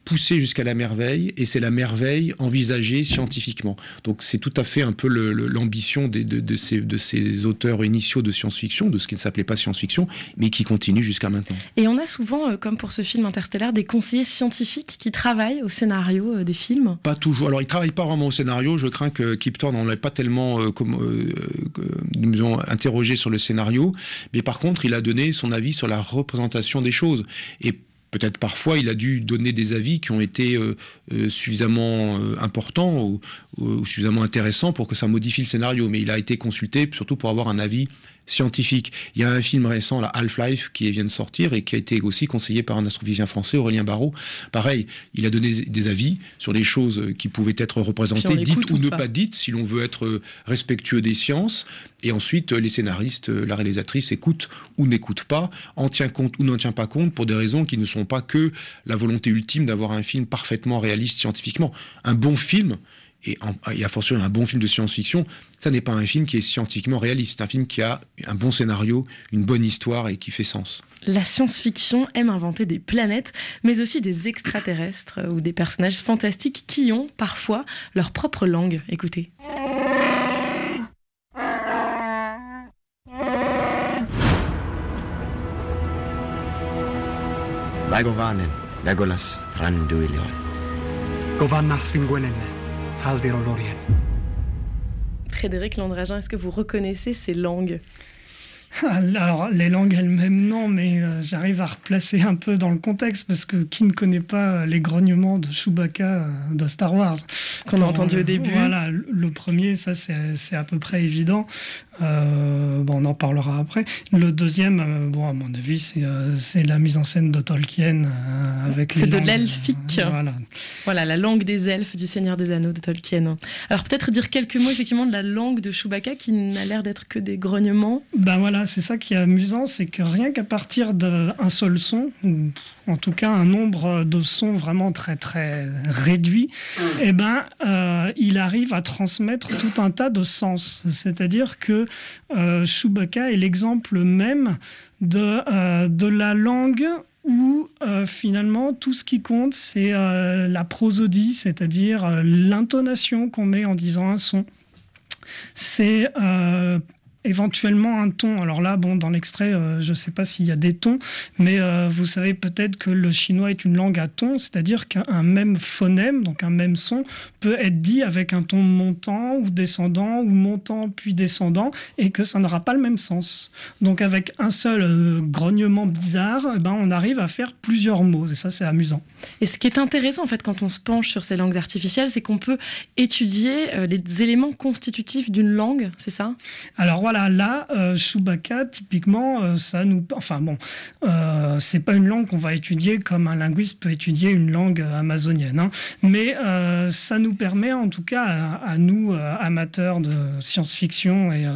poussé jusqu'à la merveille, et c'est la merveille envisagée scientifiquement. Donc c'est tout à fait un peu l'ambition de ces auteurs initiaux de science-fiction, de ce qui ne s'appelait pas science-fiction, mais qui continue jusqu'à maintenant. Et on a souvent, comme pour ce film Interstellar, des conseillers scientifiques qui travaillent au scénario des films. Pas toujours. Alors ils ne travaillent pas vraiment au scénario. Je crains que Kip Thorne n'en ait pas tellement nous ont interrogé sur le scénario, mais par contre il a donné son avis sur la représentation des choses. Et peut-être parfois il a dû donner des avis qui ont été suffisamment importants ou suffisamment intéressants pour que ça modifie le scénario, mais il a été consulté surtout pour avoir un avis scientifique. Il y a un film récent, la Half-Life, qui vient de sortir et qui a été aussi conseillé par un astrophysicien français, Aurélien Barraud. Pareil, il a donné des avis sur les choses qui pouvaient être représentées, dites ou ne pas dites, si l'on veut être respectueux des sciences. Et ensuite, les scénaristes, la réalisatrice écoutent ou n'écoutent pas, en tient compte ou n'en tient pas compte pour des raisons qui ne sont pas que la volonté ultime d'avoir un film parfaitement réaliste scientifiquement. Un bon film, et a fortiori un bon film de science-fiction, ça n'est pas un film qui est scientifiquement réaliste, c'est un film qui a un bon scénario, une bonne histoire et qui fait sens. La science-fiction aime inventer des planètes, mais aussi des extraterrestres ou des personnages fantastiques qui ont parfois leur propre langue. Écoutez. Bagovanen, Legolas Thranduilion. Govannas Vingwenen. Frédéric Landragin, est-ce que vous reconnaissez ces langues ? Alors, les langues elles-mêmes, non, mais j'arrive à replacer un peu dans le contexte, parce que qui ne connaît pas les grognements de Chewbacca de Star Wars ? Qu'on a entendu au début. Voilà, le premier, ça c'est à peu près évident. On en parlera après. Le deuxième, à mon avis, c'est la mise en scène de Tolkien. C'est de l'elfique. Voilà, la langue des elfes du Seigneur des Anneaux de Tolkien. Alors peut-être dire quelques mots effectivement de la langue de Chewbacca, qui n'a l'air d'être que des grognements. Ben voilà, c'est ça qui est amusant, c'est que rien qu'à partir d'un seul son, ou en tout cas un nombre de sons vraiment très très réduit, il arrive à transmettre tout un tas de sens. C'est-à-dire que Chewbacca est l'exemple même de la langue où finalement tout ce qui compte, c'est la prosodie, c'est-à-dire l'intonation qu'on met en disant un son. C'est éventuellement un ton. Alors là, dans l'extrait, je ne sais pas s'il y a des tons, mais vous savez peut-être que le chinois est une langue à tons, c'est-à-dire qu'un même phonème, donc un même son, peut être dit avec un ton montant ou descendant, ou montant puis descendant, et que ça n'aura pas le même sens. Donc avec un seul grognement bizarre, on arrive à faire plusieurs mots, et ça c'est amusant. Et ce qui est intéressant en fait quand on se penche sur ces langues artificielles, c'est qu'on peut étudier les éléments constitutifs d'une langue, c'est ça ? Alors voilà, là, Chewbacca, typiquement, ça nous... c'est pas une langue qu'on va étudier comme un linguiste peut étudier une langue amazonienne, hein, mais ça nous permet, en tout cas, à nous, amateurs de science-fiction et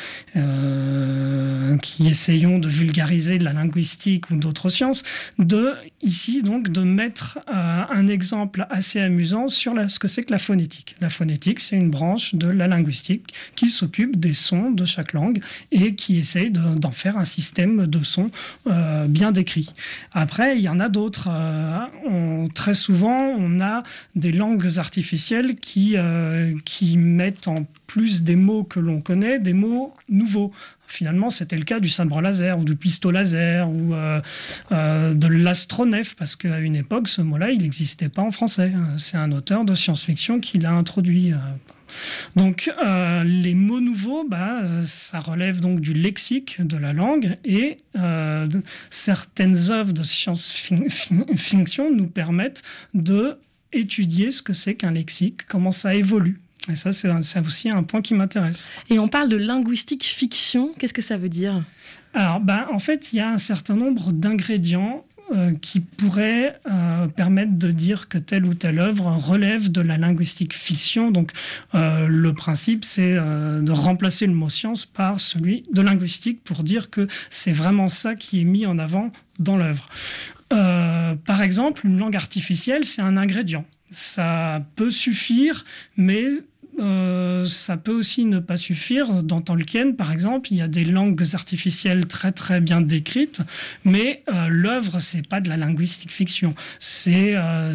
qui essayons de vulgariser de la linguistique ou d'autres sciences, de mettre un exemple assez amusant sur ce que c'est que la phonétique. La phonétique, c'est une branche de la linguistique qui s'occupe des sons de chaque langue et qui essaye d'en faire un système de sons bien décrit. Après, il y en a d'autres. Très souvent, on a des langues artificielles qui mettent en plus des mots que l'on connaît, des mots nouveaux. Finalement, c'était le cas du sabre laser ou du pistolet laser ou de l'astronef, parce qu'à une époque, ce mot-là, il n'existait pas en français. C'est un auteur de science-fiction qui l'a introduit. Donc, les mots nouveaux, ça relève donc du lexique de la langue, et certaines œuvres de science-fiction nous permettent d'étudier ce que c'est qu'un lexique, comment ça évolue. Et ça, c'est aussi un point qui m'intéresse. Et on parle de linguistique fiction. Qu'est-ce que ça veut dire ? Alors, en fait, il y a un certain nombre d'ingrédients qui pourraient permettre de dire que telle ou telle œuvre relève de la linguistique fiction. Donc, le principe, c'est de remplacer le mot science par celui de linguistique pour dire que c'est vraiment ça qui est mis en avant dans l'œuvre. Par exemple, une langue artificielle, c'est un ingrédient. Ça peut suffire, mais ça peut aussi ne pas suffire. Dans Tolkien, par exemple, il y a des langues artificielles très très bien décrites, mais l'œuvre, c'est pas de la linguistique fiction. C'est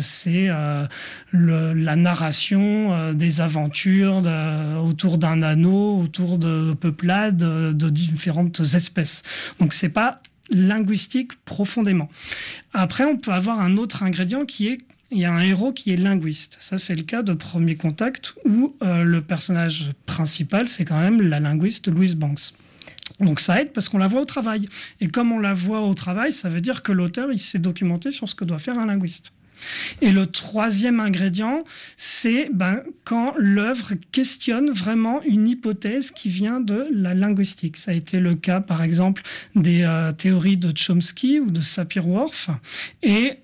la narration des aventures autour d'un anneau, autour de peuplades de différentes espèces. Donc c'est pas linguistique profondément. Après, on peut avoir un autre ingrédient il y a un héros qui est linguiste. Ça, c'est le cas de Premier Contact, où le personnage principal, c'est quand même la linguiste Louise Banks. Donc ça aide parce qu'on la voit au travail. Et comme on la voit au travail, ça veut dire que l'auteur, il s'est documenté sur ce que doit faire un linguiste. Et le troisième ingrédient, c'est quand l'œuvre questionne vraiment une hypothèse qui vient de la linguistique. Ça a été le cas, par exemple, des théories de Chomsky ou de Sapir-Whorf, et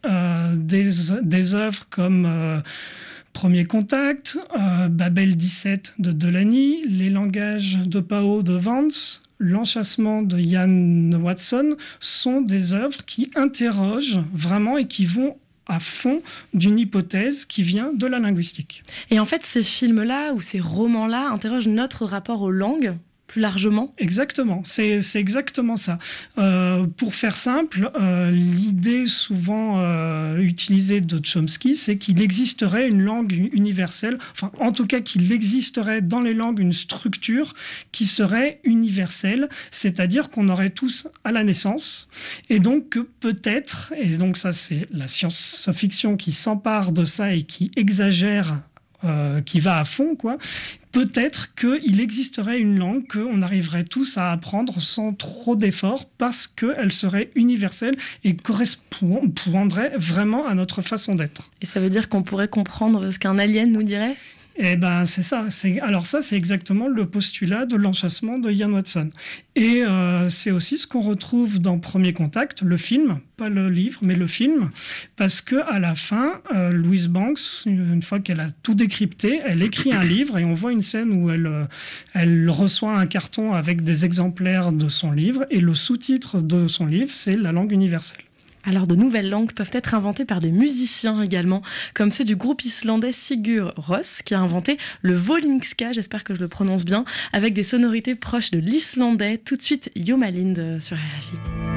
des œuvres comme Premier Contact, Babel 17 de Delany, Les langages de Pao de Vance, L'enchâssement de Ian Watson, sont des œuvres qui interrogent vraiment et qui vont à fond d'une hypothèse qui vient de la linguistique. Et en fait, ces films-là ou ces romans-là interrogent notre rapport aux langues plus largement ? Exactement, c'est exactement ça. Pour faire simple, l'idée souvent utilisée de Chomsky, c'est qu'il existerait une langue universelle, enfin en tout cas qu'il existerait dans les langues une structure qui serait universelle, c'est-à-dire qu'on aurait tous à la naissance, et donc que peut-être, et donc ça c'est la science-fiction qui s'empare de ça et qui exagère, qui va à fond, quoi. Peut-être qu'il existerait une langue qu'on arriverait tous à apprendre sans trop d'efforts parce qu'elle serait universelle et correspondrait vraiment à notre façon d'être. Et ça veut dire qu'on pourrait comprendre ce qu'un alien nous dirait ? Eh ben c'est ça. Alors ça, c'est exactement le postulat de L'enchâssement de Ian Watson. Et c'est aussi ce qu'on retrouve dans Premier Contact, le film, pas le livre, mais le film, parce que à la fin, Louise Banks, une fois qu'elle a tout décrypté, elle écrit un livre et on voit une scène où elle reçoit un carton avec des exemplaires de son livre et le sous-titre de son livre, c'est La langue universelle. Alors de nouvelles langues peuvent être inventées par des musiciens également, comme ceux du groupe islandais Sigur Rós, qui a inventé le Volingska, j'espère que je le prononce bien, avec des sonorités proches de l'islandais. Tout de suite, Jómalind sur RFI.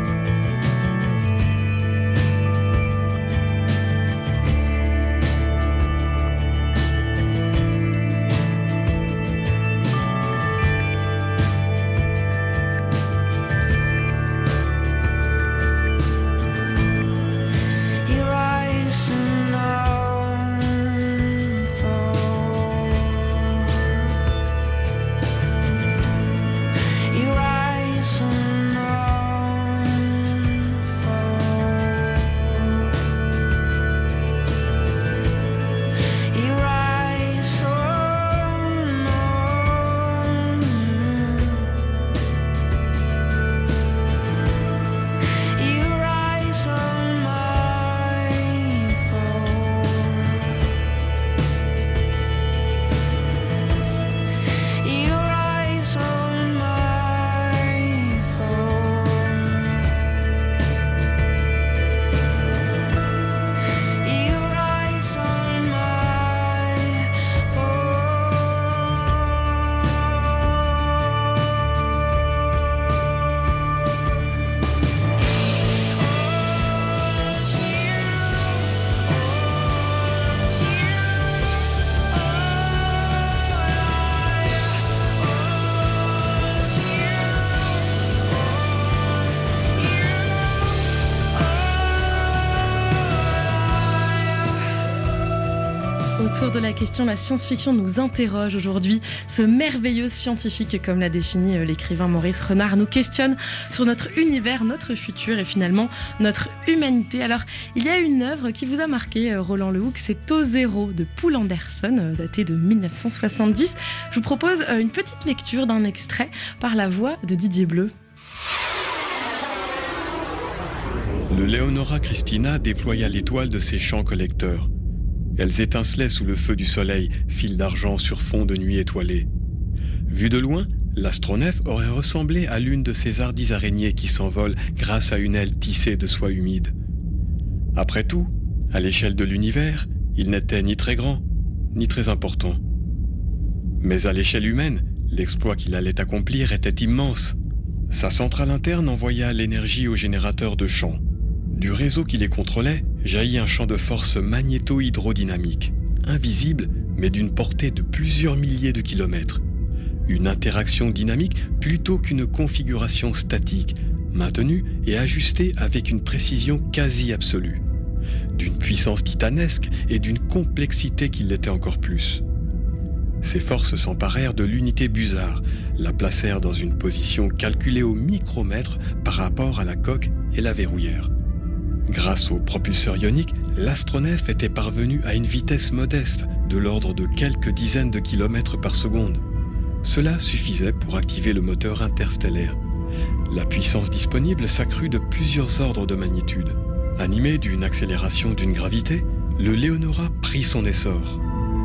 Autour de la question, la science-fiction nous interroge aujourd'hui. Ce merveilleux scientifique, comme l'a défini l'écrivain Maurice Renard, nous questionne sur notre univers, notre futur et finalement notre humanité. Alors, il y a une œuvre qui vous a marqué, Roland Lehoucq, c'est Au Zéro de Poul Anderson, daté de 1970. Je vous propose une petite lecture d'un extrait par la voix de Didier Bleu. Le Leonora Christina déploya l'étoile de ses champs collecteurs. Elles étincelaient sous le feu du soleil, fils d'argent sur fond de nuit étoilée. Vu de loin, l'astronef aurait ressemblé à l'une de ces hardies araignées qui s'envolent grâce à une aile tissée de soie humide. Après tout, à l'échelle de l'univers, il n'était ni très grand, ni très important. Mais à l'échelle humaine, l'exploit qu'il allait accomplir était immense. Sa centrale interne envoya l'énergie aux générateurs de champs. Du réseau qui les contrôlait jaillit un champ de force magnéto-hydrodynamique, invisible mais d'une portée de plusieurs milliers de kilomètres. Une interaction dynamique plutôt qu'une configuration statique, maintenue et ajustée avec une précision quasi absolue. D'une puissance titanesque et d'une complexité qui l'était encore plus. Ces forces s'emparèrent de l'unité Busard, la placèrent dans une position calculée au micromètre par rapport à la coque et la verrouillère. Grâce au propulseur ionique, l'astronef était parvenu à une vitesse modeste, de l'ordre de quelques dizaines de kilomètres par seconde. Cela suffisait pour activer le moteur interstellaire. La puissance disponible s'accrut de plusieurs ordres de magnitude. Animé d'une accélération d'une gravité, le Leonora prit son essor.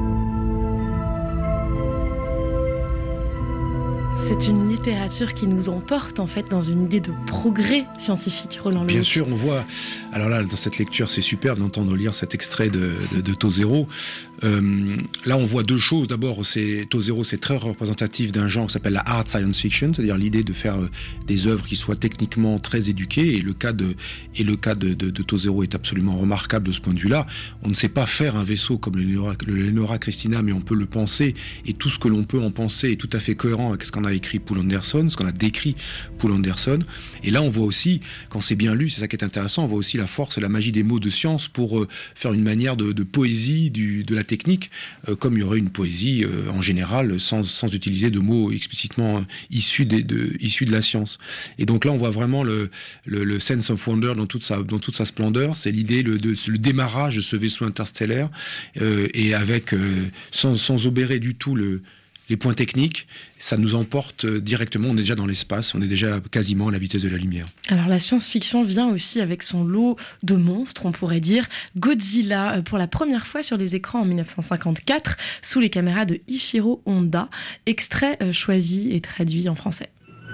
C'est une littérature qui nous emporte en fait dans une idée de progrès scientifique, Roland Lehoucq. Bien sûr, on voit. Alors là, dans cette lecture, c'est super d'entendre lire cet extrait de Tau Zéro. Là, on voit deux choses. D'abord, Tau Zéro, c'est très représentatif d'un genre qui s'appelle la hard science fiction, c'est-à-dire l'idée de faire des œuvres qui soient techniquement très éduquées. Et le cas de Tau Zéro est absolument remarquable de ce point de vue-là. On ne sait pas faire un vaisseau comme le Leonora Christina, mais on peut le penser. Et tout ce que l'on peut en penser est tout à fait cohérent avec ce qu'on a écrit Poul Anderson, ce qu'on a décrit Poul Anderson. Et là, on voit aussi, quand c'est bien lu, c'est ça qui est intéressant, on voit aussi la force et la magie des mots de science pour faire une manière de poésie de la technique, comme il y aurait une poésie en général, sans utiliser de mots explicitement issus de la science. Et donc là, on voit vraiment le sense of wonder dans toute sa splendeur. C'est l'idée, le démarrage de ce vaisseau interstellaire, et avec, sans obérer du tout les points techniques, ça nous emporte directement, on est déjà dans l'espace, on est déjà quasiment à la vitesse de la lumière. Alors la science-fiction vient aussi avec son lot de monstres, on pourrait dire. Godzilla, pour la première fois sur les écrans en 1954, sous les caméras de Ichiro Honda, extrait choisi et traduit en français.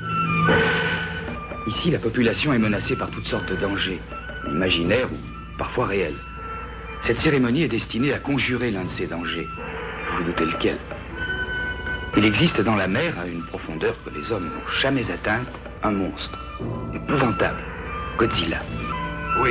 Ici, la population est menacée par toutes sortes de dangers, imaginaires ou parfois réels. Cette cérémonie est destinée à conjurer l'un de ces dangers. Vous vous doutez lequel ? Il existe dans la mer, à une profondeur que les hommes n'ont jamais atteinte, un monstre épouvantable, Godzilla. Oui.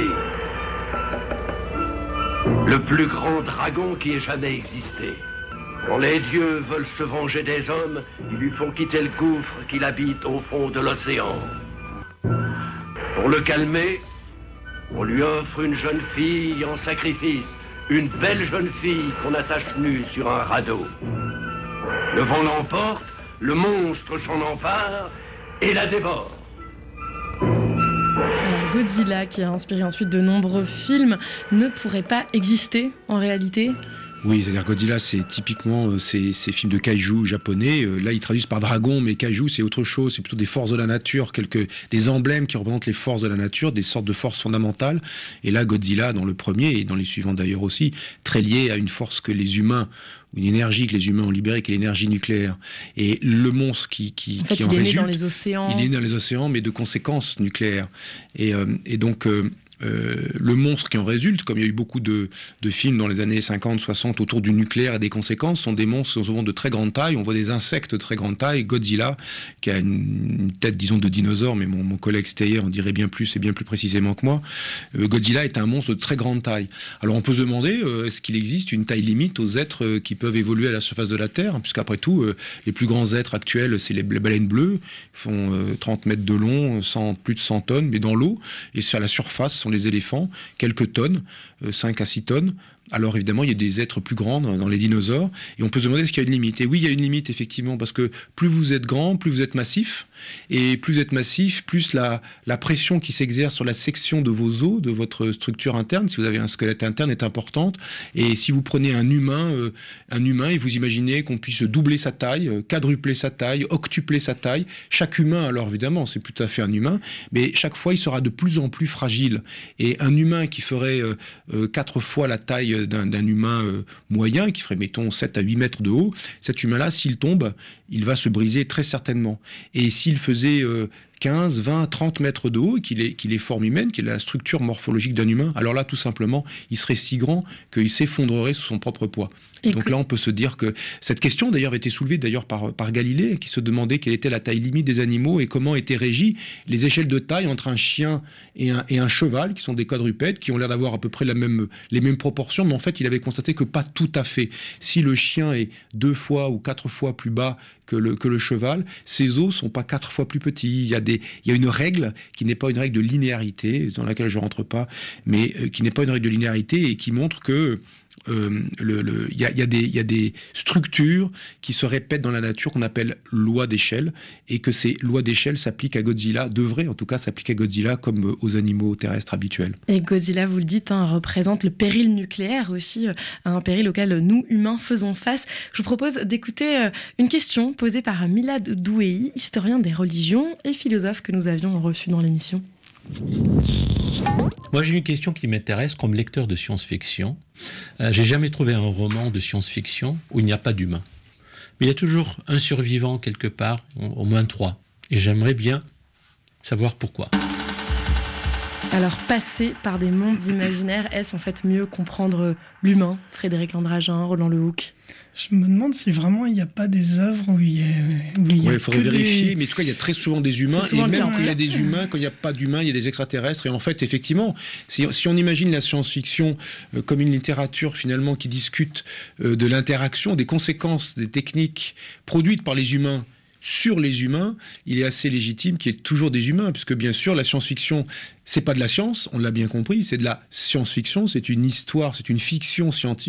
Le plus grand dragon qui ait jamais existé. Quand les dieux veulent se venger des hommes, ils lui font quitter le gouffre qu'il habite au fond de l'océan. Pour le calmer, on lui offre une jeune fille en sacrifice, une belle jeune fille qu'on attache nue sur un radeau. Le vent l'emporte, le monstre s'en empare et la dévore. Alors Godzilla, qui a inspiré ensuite de nombreux films, ne pourrait pas exister en réalité ? Oui, c'est-à-dire Godzilla, c'est typiquement ces films de kaiju japonais. Là, ils traduisent par dragon, mais kaiju, c'est autre chose. C'est plutôt des forces de la nature, des emblèmes qui représentent les forces de la nature, des sortes de forces fondamentales. Et là, Godzilla, dans le premier, et dans les suivants d'ailleurs aussi, très lié à une force que les humains, une énergie que les humains ont libérée, qui est l'énergie nucléaire. Et le monstre qui en fait, il est né dans les océans. Il est né dans les océans, mais de conséquences nucléaires. Et donc... le monstre qui en résulte, comme il y a eu beaucoup de films dans les années 50, 60 autour du nucléaire et des conséquences, sont des monstres souvent de très grande taille. On voit des insectes de très grande taille. Godzilla, qui a une tête, disons, de dinosaure, mais mon collègue Steyer en dirait bien plus et bien plus précisément que moi. Godzilla est un monstre de très grande taille. Alors on peut se demander, est-ce qu'il existe une taille limite aux êtres qui peuvent évoluer à la surface de la Terre ? Puisqu'après tout, les plus grands êtres actuels, c'est les baleines bleues, qui font 30 mètres de long, plus de 100 tonnes, mais dans l'eau, et sur la surface, sont les éléphants, quelques tonnes, 5 à 6 tonnes. Alors évidemment, il y a des êtres plus grands dans les dinosaures, et on peut se demander est-ce qu'il y a une limite. Et oui, il y a une limite, effectivement, parce que plus vous êtes grand, plus vous êtes massif, et plus vous êtes massif, plus la pression qui s'exerce sur la section de vos os, de votre structure interne, si vous avez un squelette interne, est importante. Et si vous prenez un humain et vous imaginez qu'on puisse doubler sa taille, quadrupler sa taille, octupler sa taille, chaque humain, alors évidemment, c'est tout à fait un humain, mais chaque fois, il sera de plus en plus fragile. Et un humain qui ferait 4 fois la taille d'un humain moyen, qui ferait, mettons, 7 à 8 mètres de haut, cet humain-là, s'il tombe, il va se briser très certainement. Et s'il faisait 15, 20, 30 mètres de haut et qu'il ait forme humaine, qu'il ait la structure morphologique d'un humain, alors là, tout simplement, il serait si grand qu'il s'effondrerait sous son propre poids. Donc là, on peut se dire que cette question, d'ailleurs, avait été soulevée par Galilée, qui se demandait quelle était la taille limite des animaux et comment étaient régies les échelles de taille entre un chien et un cheval, qui sont des quadrupèdes, qui ont l'air d'avoir à peu près les mêmes proportions, mais en fait, il avait constaté que pas tout à fait. Si le chien est 2 fois ou 4 fois plus bas que le cheval, ses os sont pas 4 fois plus petits. Il y a une règle qui n'est pas une règle de linéarité, dans laquelle je rentre pas, mais qui n'est pas une règle de linéarité et qui montre que il y a des structures qui se répètent dans la nature qu'on appelle lois d'échelle, et que ces lois d'échelle s'appliquent à Godzilla, devraient en tout cas s'appliquer à Godzilla comme aux animaux terrestres habituels. Et Godzilla, vous le dites, représente le péril nucléaire aussi, un péril auquel nous, humains, faisons face. Je vous propose d'écouter une question posée par Milad Douéhi, historien des religions et philosophe que nous avions reçu dans l'émission. Moi, j'ai une question qui m'intéresse comme lecteur de science-fiction. J'ai jamais trouvé un roman de science-fiction où il n'y a pas d'humain. Mais il y a toujours un survivant quelque part, au moins 3. Et j'aimerais bien savoir pourquoi. Alors, passer par des mondes imaginaires, est-ce en fait mieux comprendre l'humain? Frédéric Landragin, Roland Lehoucq. Je me demande si vraiment il n'y a pas des œuvres où il y a il faudrait vérifier, mais en tout cas, il y a très souvent des humains, et même quand il y a des humains, quand il n'y a pas d'humains, il y a des extraterrestres, et en fait, effectivement, si on imagine la science-fiction comme une littérature, finalement, qui discute de l'interaction, des conséquences, des techniques produites par les humains sur les humains, il est assez légitime qu'il y ait toujours des humains, puisque bien sûr, la science-fiction, c'est pas de la science, on l'a bien compris, c'est de la science-fiction, c'est une histoire, c'est une fiction scientifique,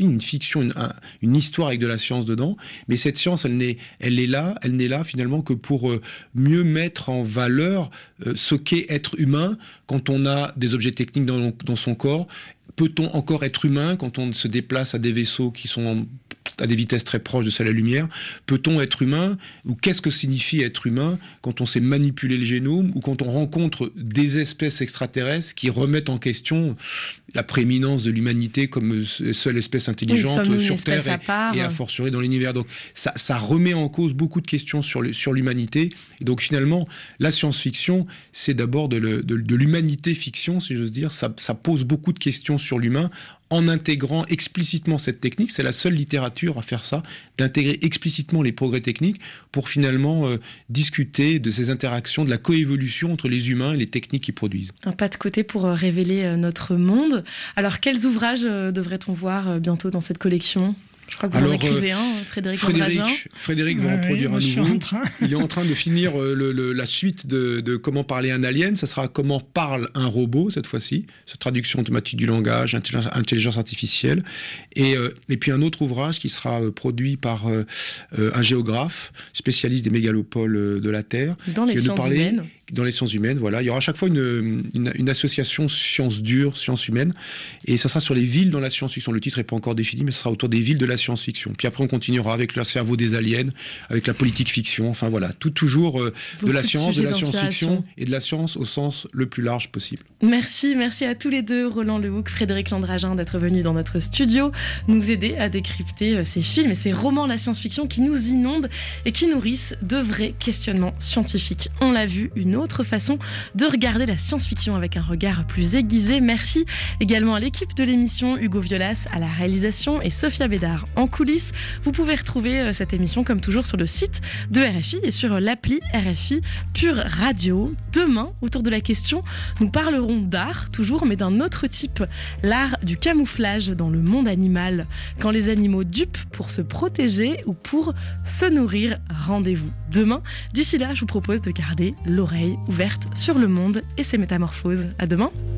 une histoire avec de la science dedans, mais cette science, elle n'est là finalement que pour mieux mettre en valeur ce qu'est être humain quand on a des objets techniques dans son corps. Peut-on encore être humain quand on se déplace à des vaisseaux qui sont à des vitesses très proches de celle de la lumière? Peut-on être humain? Ou qu'est-ce que signifie être humain quand on sait manipuler le génome, ou quand on rencontre des espèces extraterrestres qui remettent en question la prééminence de l'humanité comme seule espèce intelligente sur Terre et a fortiori dans l'univers. Donc ça remet en cause beaucoup de questions sur l'humanité. Et donc finalement, la science-fiction, c'est d'abord de l'humanité fiction, si j'ose dire. Ça pose beaucoup de questions sur l'humain en intégrant explicitement cette technique. C'est la seule littérature à faire ça, d'intégrer explicitement les progrès techniques pour finalement discuter de ces interactions, de la coévolution entre les humains et les techniques qu'ils produisent. Un pas de côté pour révéler notre monde. Alors, quels ouvrages devrait-on voir bientôt dans cette collection ? Je crois que vous en écrivez un, Frédéric Landragin. Frédéric va en produire un nouveau. Il est en train de finir la suite de Comment parler un alien. Ça sera Comment parle un robot, cette fois-ci. Cette traduction automatique du langage, intelligence artificielle. Et puis un autre ouvrage qui sera produit par un géographe, spécialiste des mégalopoles de la Terre. Dans les sciences humaines. Dans les sciences humaines, voilà. Il y aura à chaque fois une association sciences dures, sciences humaines. Et ça sera sur les villes dans la science-fiction. Le titre n'est pas encore défini, mais ça sera autour des villes de la science-fiction. Puis après, on continuera avec le cerveau des aliens, avec la politique fiction. Enfin voilà, toujours de la science, de la science-fiction et de la science au sens le plus large possible. Merci à tous les deux, Roland Lehoucq, Frédéric Landragin, d'être venus dans notre studio, nous aider à décrypter ces films et ces romans de la science-fiction qui nous inondent et qui nourrissent de vrais questionnements scientifiques. On l'a vu, une autre façon de regarder la science-fiction avec un regard plus aiguisé. Merci également à l'équipe de l'émission, Hugo Violas à la réalisation et Sophia Bédard en coulisses. Vous pouvez retrouver cette émission comme toujours sur le site de RFI et sur l'appli RFI Pure Radio. Demain, autour de la question, nous parlerons d'art, toujours, mais d'un autre type, l'art du camouflage dans le monde animal. Quand les animaux dupent pour se protéger ou pour se nourrir. Rendez-vous demain. D'ici là, je vous propose de garder l'oreille ouverte sur le monde et ses métamorphoses. À demain.